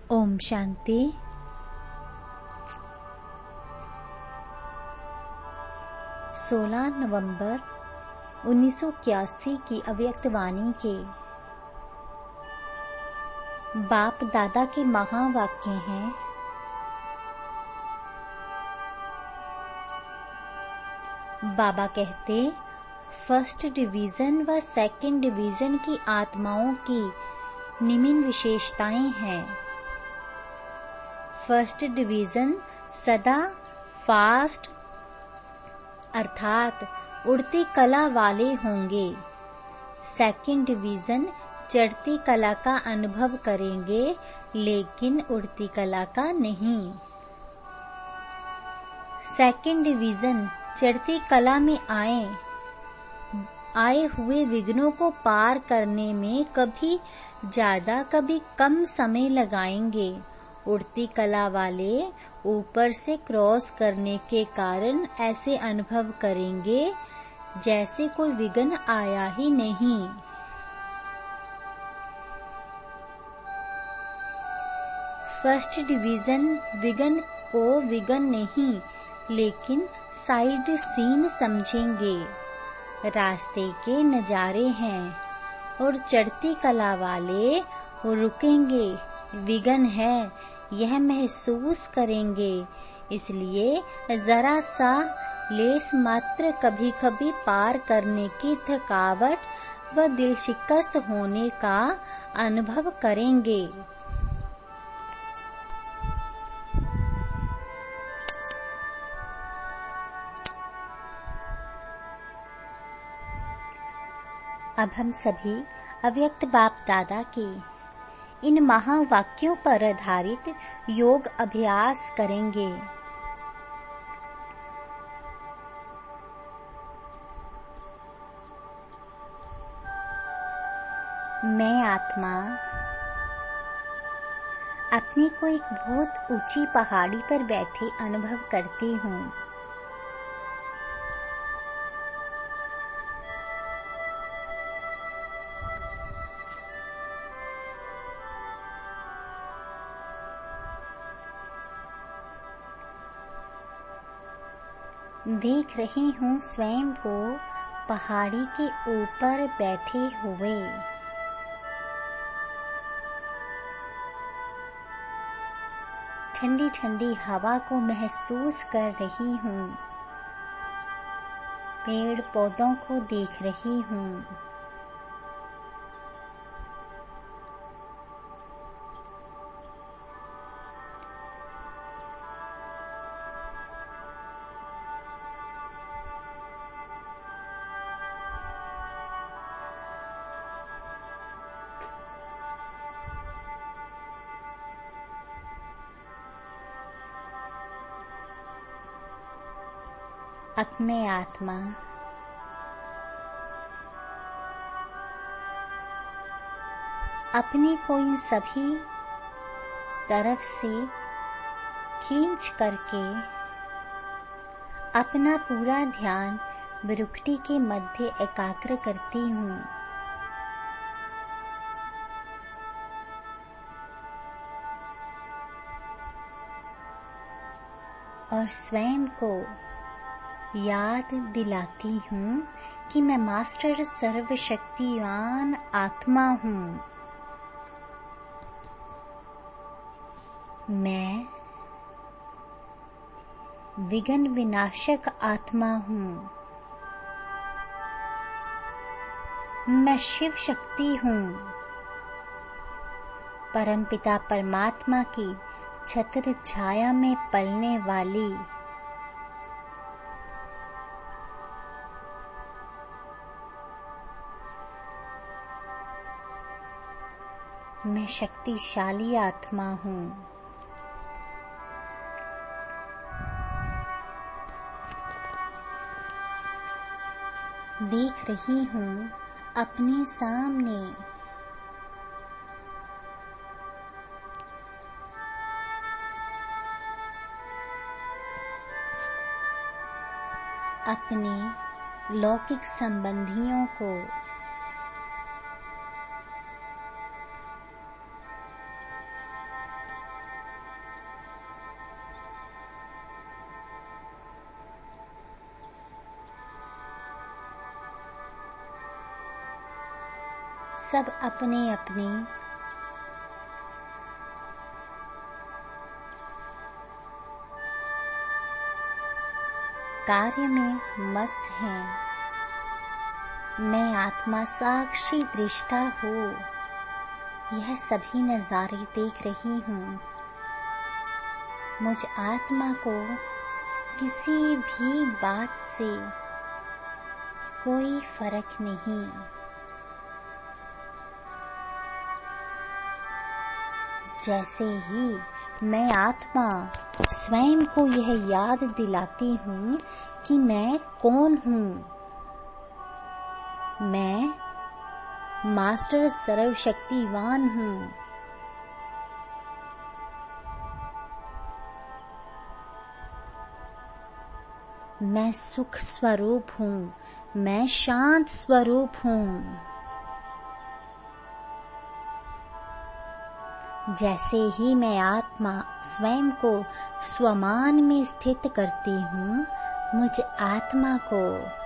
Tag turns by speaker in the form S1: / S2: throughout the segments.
S1: ओम शांति। 16 नवंबर 1981 की अव्यक्त वाणी के बाप दादा के महावाक्य हैं। बाबा कहते, फर्स्ट डिवीजन व सेकंड डिवीजन की आत्माओं की निम्न विशेषताएं हैं। फर्स्ट डिवीजन सदा फास्ट अर्थात उड़ती कला वाले होंगे। सेकंड डिवीजन चढ़ती कला का अनुभव करेंगे, लेकिन उड़ती कला का नहीं। सेकंड डिवीजन चढ़ती कला में आए हुए विघ्नों को पार करने में कभी ज्यादा कभी कम समय लगाएंगे। उड़ती कला वाले ऊपर से क्रॉस करने के कारण ऐसे अनुभव करेंगे जैसे कोई विघ्न आया ही नहीं। फर्स्ट डिवीजन विघ्न को विघ्न नहीं, लेकिन साइड सीन समझेंगे, रास्ते के नजारे हैं। और चढ़ती कला वाले रुकेंगे, विघ्न है यह महसूस करेंगे। इसलिए जरा सा लेस मात्र कभी कभी पार करने की थकावट व दिल शिकस्त होने का अनुभव करेंगे। अब हम सभी अव्यक्त बाप दादा के इन महावाक्यों पर आधारित योग अभ्यास करेंगे। मैं आत्मा अपने को एक बहुत ऊंची पहाड़ी पर बैठे अनुभव करती हूँ। देख रही हूँ स्वयं को पहाड़ी के ऊपर बैठे हुए। ठंडी ठंडी हवा को महसूस कर रही हूँ। पेड़ पौधों को देख रही हूँ। अब मैं आत्मा अपने को इन सभी तरफ से खींच करके अपना पूरा ध्यान भ्रुकुटी के मध्य एकाग्र करती हूँ। और स्वयं को याद दिलाती हूँ कि मैं मास्टर सर्वशक्तिवान आत्मा हूँ। मैं विघ्न विनाशक आत्मा हूँ। मैं शिव शक्ति हूँ। परमपिता परमात्मा की छत्र छाया में पलने वाली मैं शक्तिशाली आत्मा हूँ। देख रही हूँ अपने सामने अपने लौकिक संबंधियों को सब अपने अपने कार्य में मस्त हैं। मैं आत्मा साक्षी दृष्टा हूँ, यह सभी नजारे देख रही हूँ। मुझ आत्मा को किसी भी बात से कोई फर्क नहीं। जैसे ही मैं आत्मा स्वयं को यह याद दिलाती हूँ कि मैं कौन हूँ। मैं मास्टर सर्वशक्तिवान हूँ। मैं सुख स्वरूप हूँ, मैं शांत स्वरूप हूँ। जैसे ही मैं आत्मा स्वयं को स्वमान में स्थित करती हूँ, मुझ आत्मा को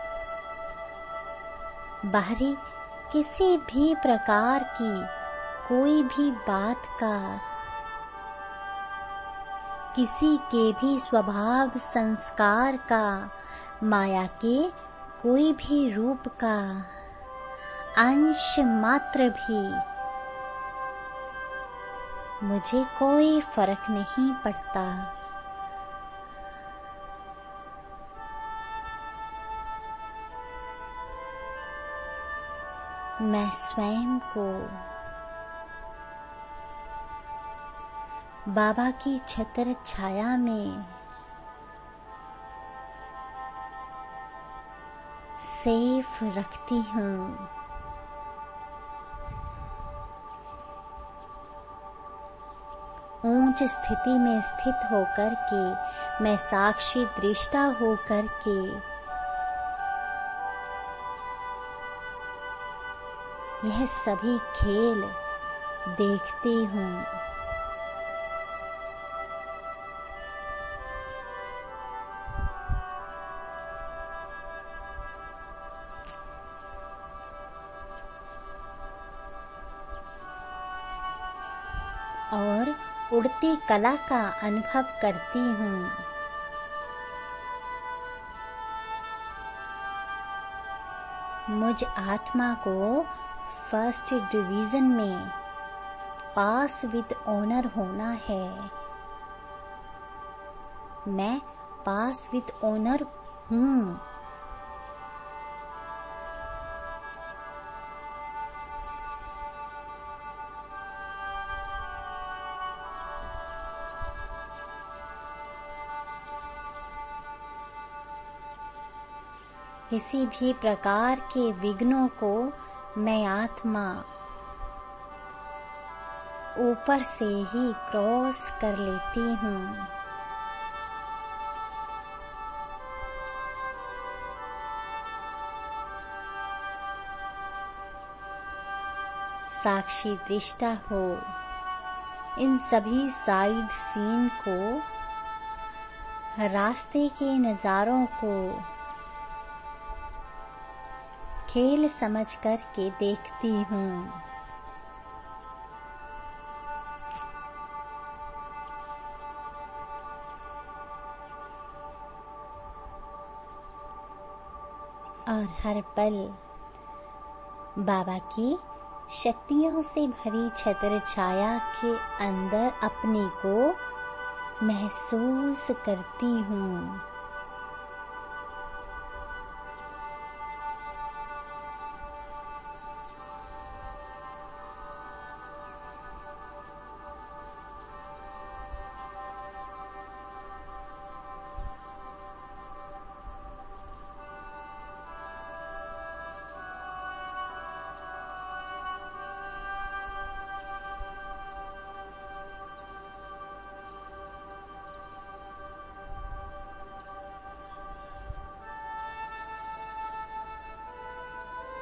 S1: बाहरी किसी भी प्रकार की कोई भी बात का, किसी के भी स्वभाव संस्कार का, माया के कोई भी रूप का अंश मात्र भी मुझे कोई फर्क नहीं पड़ता। मैं स्वयं को बाबा की छत्र छाया में सेफ रखती हूँ। ऊंच स्थिति में स्थित होकर के, मैं साक्षी दृष्टा होकर के यह सभी खेल देखती हूँ। और उड़ती कला का अनुभव करती हूँ। मुझ आत्मा को फर्स्ट डिवीजन में पास विद ऑनर होना है। मैं पास विद ऑनर हूँ। किसी भी प्रकार के विघ्नों को मैं आत्मा ऊपर से ही क्रॉस कर लेती हूँ। साक्षी दृष्टा हो इन सभी साइड सीन को, रास्ते के नजारों को खेल समझ कर के देखती हूँ। और हर पल बाबा की शक्तियों से भरी छत्र छाया के अंदर अपने को महसूस करती हूँ।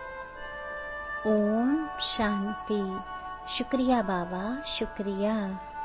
S1: ओम शांति। शुक्रिया बाबा, शुक्रिया।